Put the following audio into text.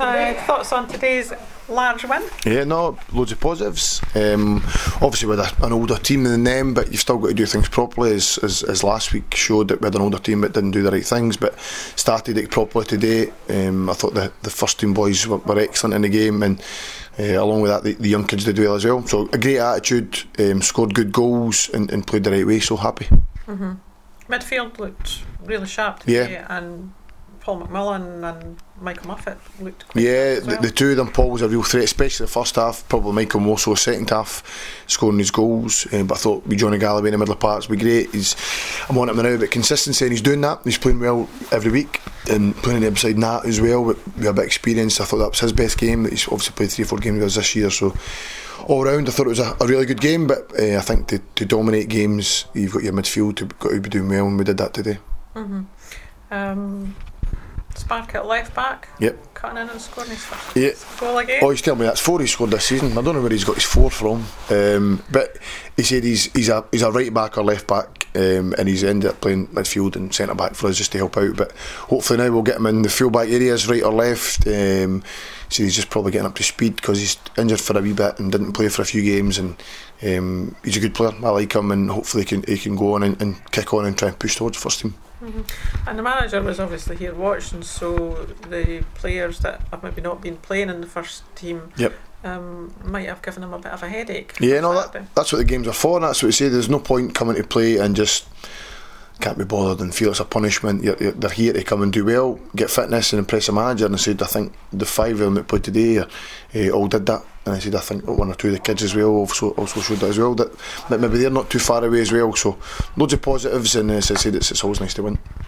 Thoughts on today's large win? Yeah, no, loads of positives. Obviously with an older team than them, but you've still got to do things properly, as last week showed that we had an older team that didn't do the right things, but started it properly today. I thought the first team boys were excellent in the game, and along with that the young kids did well as well. So a great attitude, scored good goals and played the right way, so happy. Mm-hmm. Midfield looked really sharp today, yeah. And Paul McMillan and Michael Muffet looked quite yeah, well. the two of them, Paul was a real threat, especially the first half. Probably Michael more so the second half, scoring his goals. But I thought with Johnny Galloway in the middle of parts would be great. I'm on him now, but consistency, and he's doing that. He's playing well every week and playing the beside Nat as well with a bit of experience. I thought that was his best game. He's obviously played 3 or 4 games with us this year, so all round I thought it was a really good game. But I think to dominate games, you've got your midfield got to be doing well, and we did that today. Mm-hmm. Spark at left back. Yep. Cutting in and scoring his first goal again. Oh, he's telling me that's 4 he's scored this season. I don't know where he's got his 4 from. But he said he's a right back or left back, and he's ended up playing midfield and centre back for us just to help out. But hopefully now we'll get him in the full back areas, right or left. So he's just probably getting up to speed because he's injured for a wee bit and didn't play for a few games. And he's a good player. I like him, and hopefully he can go on and kick on and try and push towards the first team. Mm-hmm. And the manager was obviously here watching, so the players that have maybe not been playing in the first team might have given him a bit of a headache. Yeah, no, that's what the games are for, and that's what we say. There's no point coming to play and just can't be bothered and feel it's a punishment. They're here to come and do well, get fitness and impress the manager. And I said, I think the 5 of them that played today all did that. And I said, I think 1 or 2 of the kids as well also showed that as well, that maybe they're not too far away as well. So loads of positives, and as I said, it's always nice to win.